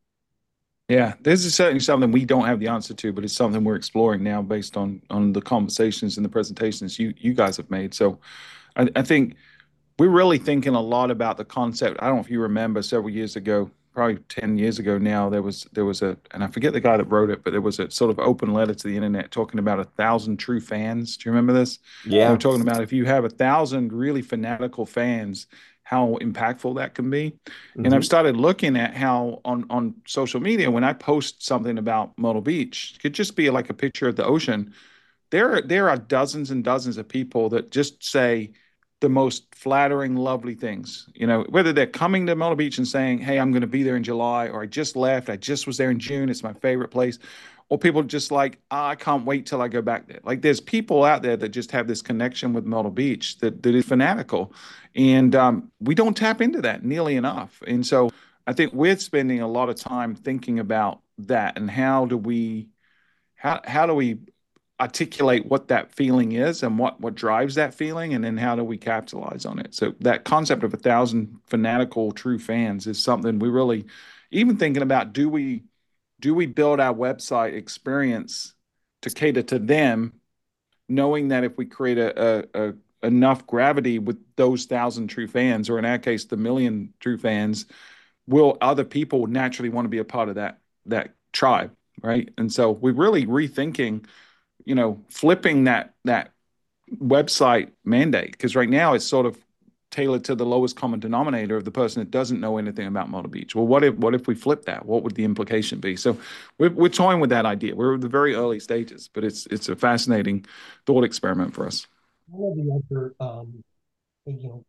Yeah, this is certainly something we don't have the answer to, but it's something we're exploring now based on on the conversations and the presentations you you guys have made. So I, I think we're really thinking a lot about the concept. I don't know if you remember several years ago, probably ten years ago now, there was there was a, and I forget the guy that wrote it, but there was a sort of open letter to the internet talking about a thousand true fans. Do you remember this? They were Yeah. talking about if you have a thousand really fanatical fans, how impactful that can be. And I've Hmm. started looking at how on on social media, when I post something about Myrtle Beach, it could just be like a picture of the ocean. There, there are dozens and dozens of people that just say the most flattering, lovely things. You know, whether they're coming to Myrtle Beach and saying, "Hey, I'm going to be there in July," or "I just left, I just was there in June, it's my favorite place," or people just like, oh, "I can't wait till I go back there." Like, there's people out there that just have this connection with Myrtle Beach that that is fanatical, and um, we don't tap into that nearly enough. And so, I think we're spending a lot of time thinking about that and how do we how how do we articulate what that feeling is and what what drives that feeling, and then how do we capitalize on it. So that concept of a thousand fanatical true fans is something we really even thinking about. Do we do we build our website experience to cater to them, knowing that if we create a, a, a enough gravity with those thousand true fans, or in our case the million true fans, will other people naturally want to be a part of that that tribe, right? And so we're really rethinking, you know, flipping that that website mandate, because right now it's sort of tailored to the lowest common denominator of the person that doesn't know anything about Myrtle Beach. Well, what if what if we flip that? What would the implication be? So we're we're toying with that idea. We're at the very early stages, but it's it's a fascinating thought experiment for us. One of the other, um, you know,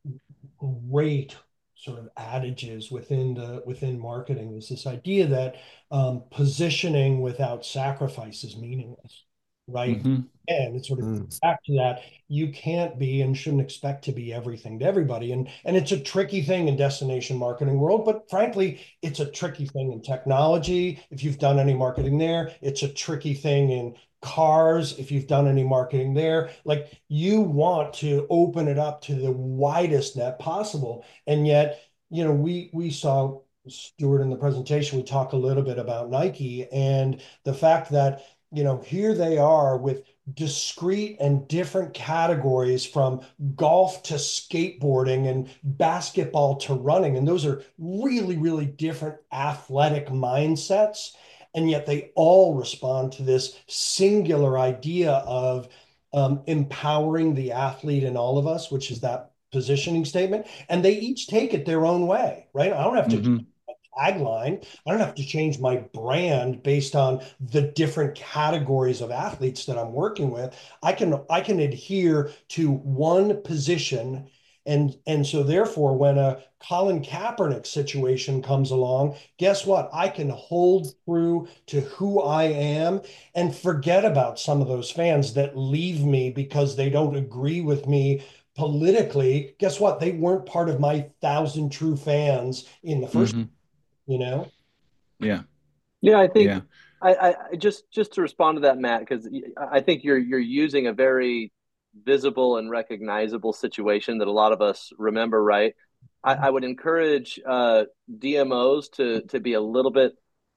great sort of adages within the within marketing is this idea that um, positioning without sacrifice is meaningless, right? Hmm. And it's sort of Mm. back to that. You can't be and shouldn't expect to be everything to everybody. And and it's a tricky thing in destination marketing world, but frankly, it's a tricky thing in technology. If you've done any marketing there, it's a tricky thing in cars. If you've done any marketing there, like you want to open it up to the widest net possible. And yet, you know, we we saw Stuart in the presentation, we talk a little bit about Nike and the fact that, you know, here they are with discrete and different categories from golf to skateboarding and basketball to running. And those are really, really different athletic mindsets. And yet they all respond to this singular idea of um, empowering the athlete in all of us, which is that positioning statement. And they each take it their own way, right? I don't have to Hmm. tagline. I don't have to change my brand based on the different categories of athletes that I'm working with. I can I can adhere to one position. And, and so therefore, when a Colin Kaepernick situation comes along, guess what? I can hold through to who I am and forget about some of those fans that leave me because they don't agree with me politically. Guess what? They weren't part of my thousand true fans in the first, Hmm. you know? Yeah. Yeah, I think Yeah. I, I I just just to respond to that, Matt, because I think you're you're using a very visible and recognizable situation that a lot of us remember, right? I, I would encourage uh, D M Os to to be a little bit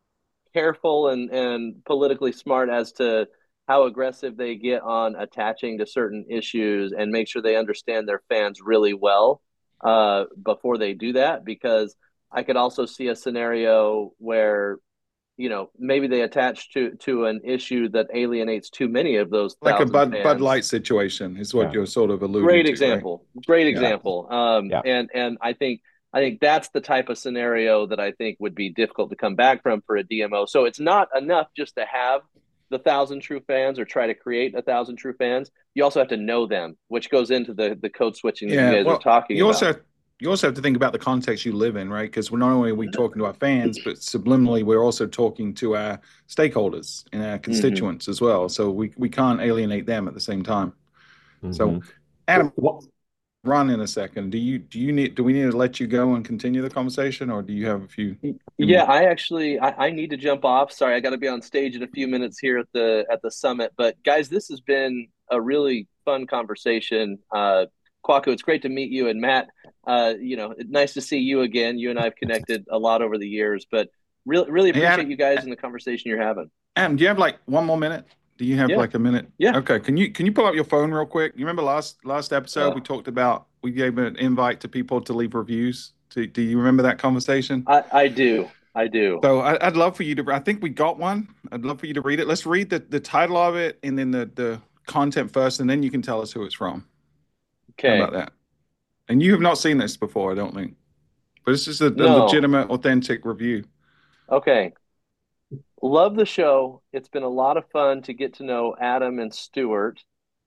careful and and politically smart as to how aggressive they get on attaching to certain issues and make sure they understand their fans really well uh, before they do that, because I could also see a scenario where you know maybe they attach to to an issue that alienates too many of those Like a thousand Bud Bud fans. Light situation is what Yeah. you're sort of alluding Great to, right? example, great Yeah. Yeah. example. Um Yeah. and and i think i think that's the type of scenario that I think would be difficult to come back from for a DMO. So it's not enough just to have the thousand true fans or try to create a thousand true fans. You also have to know them, which goes into the the code switching that you Yeah, guys were well, talking you also about. have, you also have to think about the context you live in, right? Because we're not only are we talking to our fans, but subliminally we're also talking to our stakeholders and our Mm-hmm. constituents as well. So we we can't alienate them at the same time. So, Hmm. Adam, Well, run in a second. Do you do you need do we need to let you go and continue the conversation, or do you have a few, few Yeah, more? I actually I, I need to jump off. Sorry, I got to be on stage in a few minutes here at the at the summit. But guys, this has been a really fun conversation. Uh, Kwaku, it's great to meet you, and Matt. Uh, you know, nice to see you again. You and I have connected a lot over the years, but really really Hey, appreciate Adam, you guys and the conversation you're having. Adam, do you have like one more minute? Do you have Yeah, like a minute? yeah. Okay. Can you can you pull up your phone real quick? You remember last last episode we Oh, talked about we gave an invite to people to leave reviews. Do, do you remember that conversation? I I do, I do. So I, I'd love for you to. I think we got one. I'd love for you to read it. Let's read the the title of it and then the the content first, and then you can tell us who it's from. How about Okay. that? And you have not seen this before, I don't think. But this is a, a No. legitimate, authentic review. Okay. Love the show. It's been a lot of fun to get to know Adam and Stuart.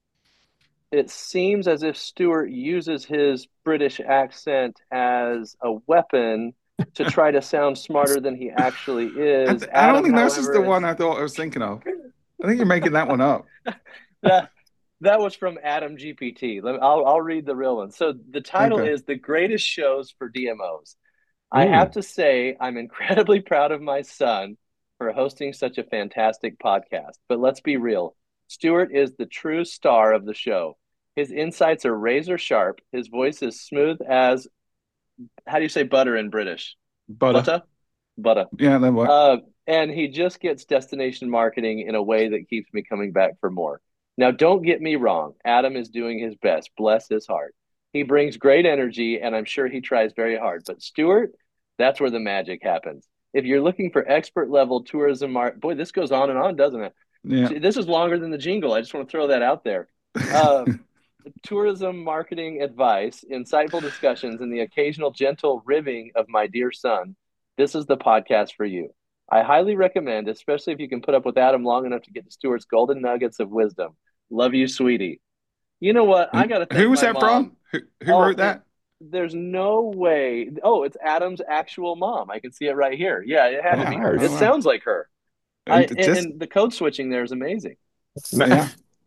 It seems as if Stuart uses his British accent as a weapon to try to sound smarter than he actually I, is. th- I don't Adam, think this is the however, one is I thought I was thinking of. I think you're making that one up. that that was from Adam G P T. Let me, I'll I'll read the real one. So the title Okay. is The Greatest Shows for D M Os. I have Mm. to say I'm incredibly proud of my son for hosting such a fantastic podcast. But let's be real. Stuart is the true star of the show. His insights are razor sharp. His voice is smooth as, how do you say butter in British? Butter. Butter? Butter. Yeah, that what? Uh, and he just gets destination marketing in a way that keeps me coming back for more. Now, don't get me wrong. Adam is doing his best. Bless his heart. He brings great energy, and I'm sure he tries very hard. But Stuart, that's where the magic happens. If you're looking for expert level tourism, mar- boy, this goes on and on, doesn't it? Yeah. This is longer than the jingle. I just want to throw that out there. Uh, tourism marketing advice, insightful discussions, and the occasional gentle ribbing of my dear son, this is the podcast for you. I highly recommend, especially if you can put up with Adam long enough to get to Stuart's golden nuggets of wisdom. Love you, sweetie. You know what? I got to Who thank was my that from? mom. Who, who Oh, wrote it, that? there's no way. Oh, it's Adam's actual mom. I can see it right here. Yeah, it had to Wow. be her. Oh, It Nice. wow. sounds like her. I And and, just, and the code switching there is amazing. yeah.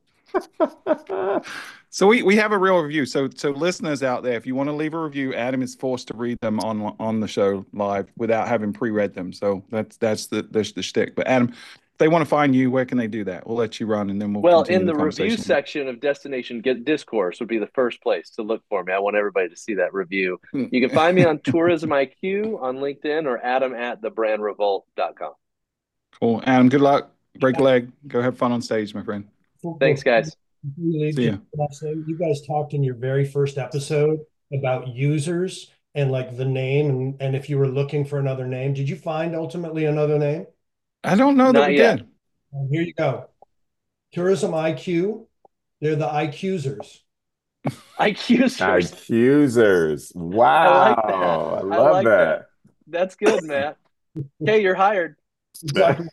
So we, we have a real review. So so listeners out there, if you want to leave a review, Adam is forced to read them on on the show live without having pre-read them. So that's that's the the, the shtick. But Adam, if they want to find you, where can they do that? We'll let you run, and then we'll Well, continue in the the review conversation. section of Destination Get Discourse would be the first place to look for me. I want everybody to see that review. You can find me on Tourism I Q on LinkedIn or Adam at the brand revolt dot com. Cool, Adam. Good luck. Break a leg. Go have fun on stage, my friend. Thanks, guys. You leave, See just ya. last thing, you guys talked in your very first episode about users and like the name, and, and if you were looking for another name. Did you find ultimately another name? I don't know that we Not yet. did. Well, here you go. Tourism I Q. They're the IQsers. IQsers. Accusers. I like that. Wow. I I love like that. that. That's good, Matt. Okay, you're hired. Exactly.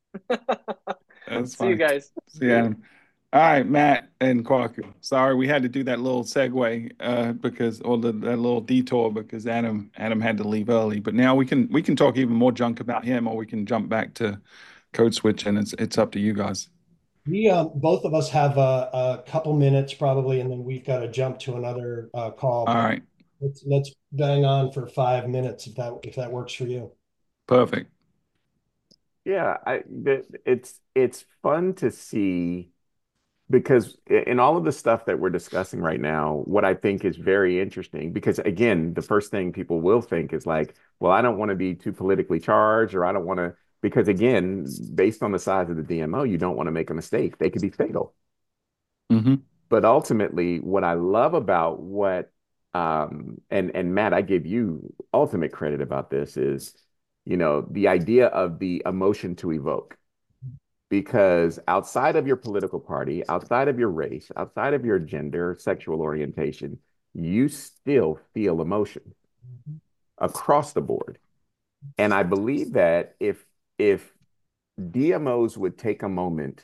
That's See you fine. guys. See you, Adam. All right, Matt and Kwaku. Sorry, we had to do that little segue uh, because, or the, that little detour because Adam Adam had to leave early. But now we can we can talk even more junk about him, or we can jump back to Code Switch, and it's it's up to you guys. We um, both of us have a, a couple minutes probably, and then we've got to jump to another uh, call. All But right, let's let's bang on for five minutes if that if that works for you. perfect. Yeah, I the, it's it's fun to see because in all of the stuff that we're discussing right now, what I think is very interesting, because again, the first thing people will think is like, well, I don't want to be too politically charged, or I don't want to, because again, based on the size of the D M O, you don't want to make a mistake. They could be fatal. Mm-hmm. But ultimately, what I love about what um and and Matt, I give you ultimate credit about this is, you know, the idea of the emotion to evoke. Because outside of your political party, outside of your race, outside of your gender, sexual orientation, you still feel emotion across the board. And I believe that if if D M Os would take a moment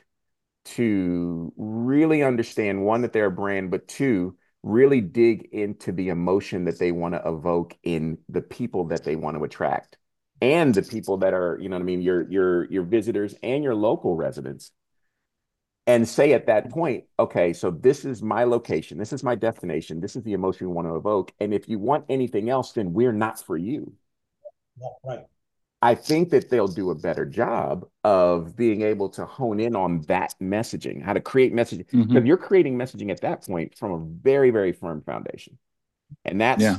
to really understand, one, that they're a brand, but two, really dig into the emotion that they want to evoke in the people that they want to attract and the people that are, you know what I mean, your your your visitors and your local residents. and say at that point, okay, so this is my location, this is my destination, this is the emotion we want to evoke. And if you want anything else, then we're not for you. Yeah, right. I think that they'll do a better job of being able to hone in on that messaging, how to create messaging, because Mm-hmm. you're creating messaging at that point from a very, very firm foundation. And Yeah. that's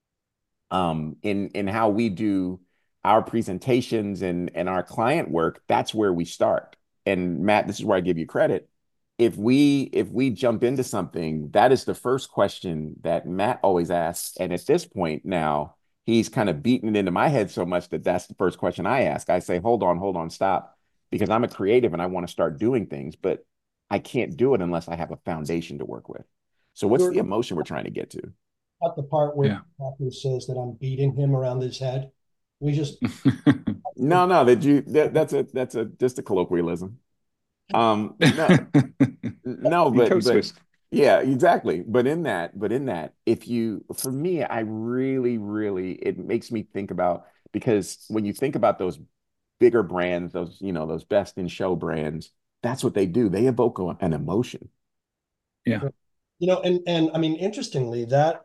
um, in in how we do our presentations and and our client work. That's where we start. And Matt, this is where I give you credit. If we if we jump into something, that is the first question that Matt always asks. And at this point now, he's kind of beaten it into my head so much that that's the first question I ask. I say, hold on, hold on, stop, because I'm a creative and I want to start doing things, but I can't do it unless I have a foundation to work with. So what's We're the emotion we're trying to get to? at the part where Yeah. Matthew says that I'm beating him around his head. We just No, no, that you that, that's a that's a just a colloquialism. Um, no, no, He but code but switched. yeah, exactly. But in that, but in that, if you, for me, I really, really, it makes me think about, because when you think about those bigger brands, those, you know, those best in show brands, that's what they do. They evoke a- an emotion. Yeah. you know, and and I mean, interestingly, that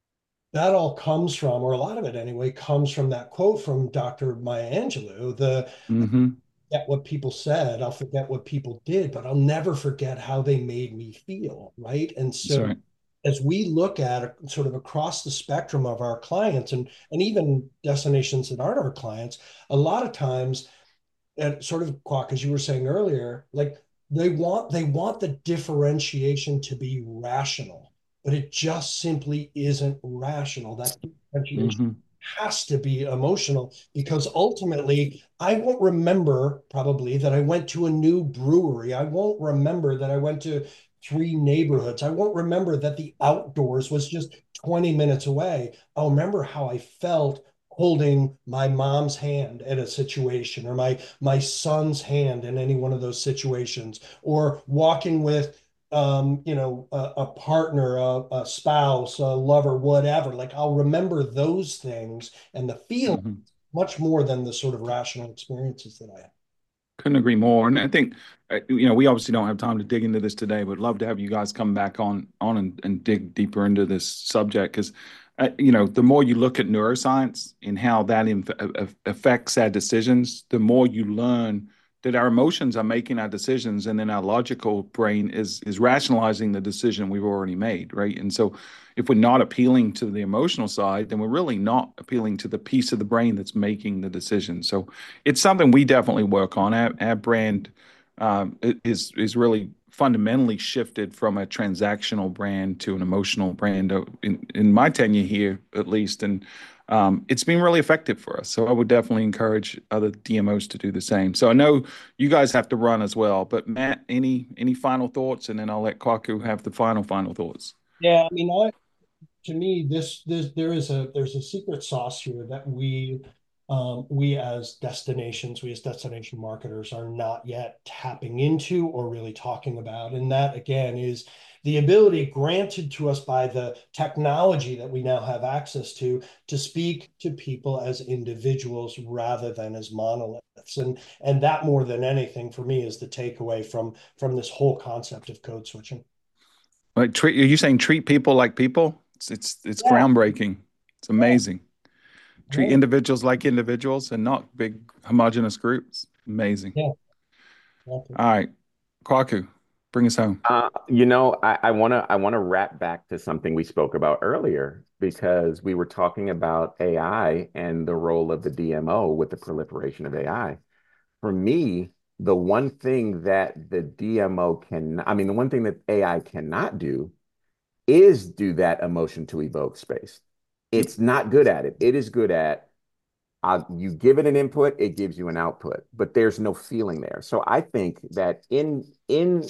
that all comes from, or a lot of it anyway, comes from that quote from Doctor Maya Angelou, the Mm-hmm. forget what people said, I'll forget what people did, but I'll never forget how they made me feel, right? And That's so right. as we look at sort of across the spectrum of our clients and and even destinations that aren't our clients, a lot of times, and sort of Kwok, as you were saying earlier, like they want they want the differentiation to be rational, but it just simply isn't rational. That differentiation Mm-hmm. has to be emotional because ultimately I won't remember probably that I went to a new brewery. I won't remember that I went to three neighborhoods. I won't remember that the outdoors was just twenty minutes away. I'll remember how I felt holding my mom's hand at a situation or my my son's hand in any one of those situations or walking with um you know a, a partner, a, a spouse, a lover, whatever. Like I'll remember those things and the feel Mm-hmm. much more than the sort of rational experiences that I have. Couldn't agree more. And I think, uh, you know, we obviously don't have time to dig into this today, but love to have you guys come back on on and, and dig deeper into this subject because, uh, you know, the more you look at neuroscience and how that inf affects our decisions, the more you learn that our emotions are making our decisions, and then our logical brain is is rationalizing the decision we've already made, right? And so, if we're not appealing to the emotional side, then we're really not appealing to the piece of the brain that's making the decision. So it's something we definitely work on. Our, our brand um, is is really fundamentally shifted from a transactional brand to an emotional brand uh, in, in my tenure here, at least. And um, it's been really effective for us. So I would definitely encourage other D M Os to do the same. So I know you guys have to run as well, but Matt, any any final thoughts? And then I'll let Kwaku have the final final thoughts. Yeah, I mean, I to me, this this there is a there's a secret sauce here that we um, we as destinations, we as destination marketers are not yet tapping into or really talking about, and that again is the ability granted to us by the technology that we now have access to to speak to people as individuals rather than as monoliths, and and that more than anything for me is the takeaway from from this whole concept of code switching. Like, treat, are you saying treat people like people? It's it's it's Yeah, groundbreaking. It's yeah, amazing. Treat right. individuals like individuals and not big homogenous groups. Amazing. Yeah, exactly. All right, Kwaku, bring us home. Uh, you know, I, I wanna I wanna wrap back to something we spoke about earlier because we were talking about A I and the role of the D M O with the proliferation of A I. For me, the one thing that the D M O can, I mean, the one thing that A I cannot do is do that emotion to evoke space. Yep. It's not good at it. It is good at uh, you give it an input, it gives you an output, but there's no feeling there. So I think that in in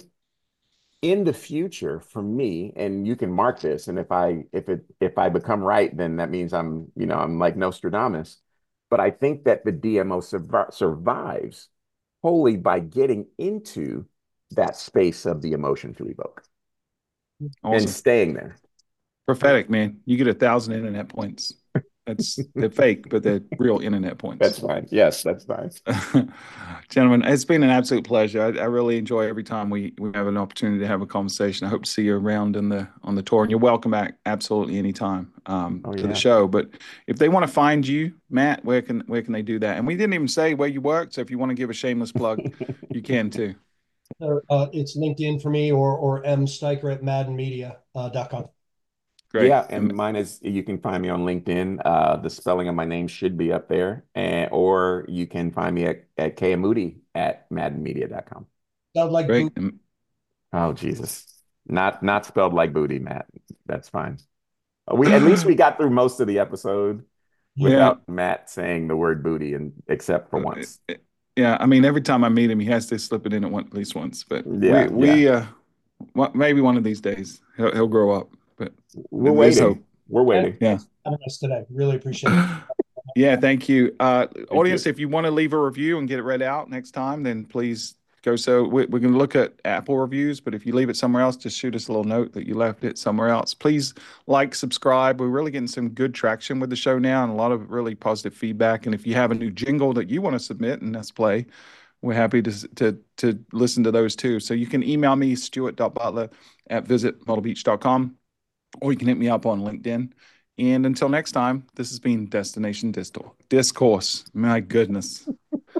in the future, for me, and you can mark this, and if I if it if I become right, then that means I'm you know I'm like Nostradamus. But I think that the D M O surv survives wholly by getting into that space of the emotion to evoke and Awesome. staying there. Prophetic, man. You get a thousand internet points. That's they're fake, but they're real internet points. That's fine. Yes, that's fine. Gentlemen, it's been an absolute pleasure. I, I really enjoy every time we, we have an opportunity to have a conversation. I hope to see you around in the on the tour, and you're welcome back absolutely anytime um, Oh to yeah. the show. But if they want to find you, Matt, where can where can they do that? And we didn't even say where you work, so if you want to give a shameless plug, you can too. Uh, uh, it's LinkedIn for me, or or M Steiker at madden media dot com. Great. Yeah, and mine is, you can find me on LinkedIn. Uh, the spelling of my name should be up there. And or you can find me at, at Kayamoody at madden media dot com. Sounds like Great. boot. Oh, Jesus. Not not spelled like booty, Matt. That's fine. We at least we got through most of the episode without Yeah. Matt saying the word booty, and except for once. Yeah, I mean, every time I meet him, he has to slip it in at, one, at least once. But Yeah, we we yeah. uh, what, maybe one of these days he'll he'll grow up. But We're there's waiting. hope. We're waiting. Yeah. Having us today. Really appreciate it. Yeah, thank you. Uh, audience, you. if you want to leave a review and get it read out next time, then please go. So we, we're going to look at Apple reviews, but if you leave it somewhere else, just shoot us a little note that you left it somewhere else. Please like, subscribe. We're really getting some good traction with the show now and a lot of really positive feedback. And if you have a new jingle that you want to submit and let's play, we're happy to, to, to listen to those too. So you can email me, stuart dot butler at visit model beach dot com, or you can hit me up on LinkedIn. And until next time, this has been Destination Distor- Discourse. My goodness.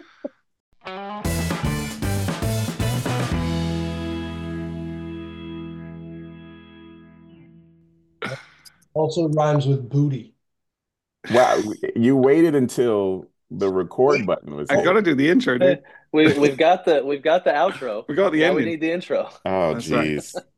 Also rhymes with booty. Wow, you waited until the record button was I hit. got to do the intro, dude. We we've got the we've got the outro. We got the Now we ending. need the intro. Oh, That's right. geez.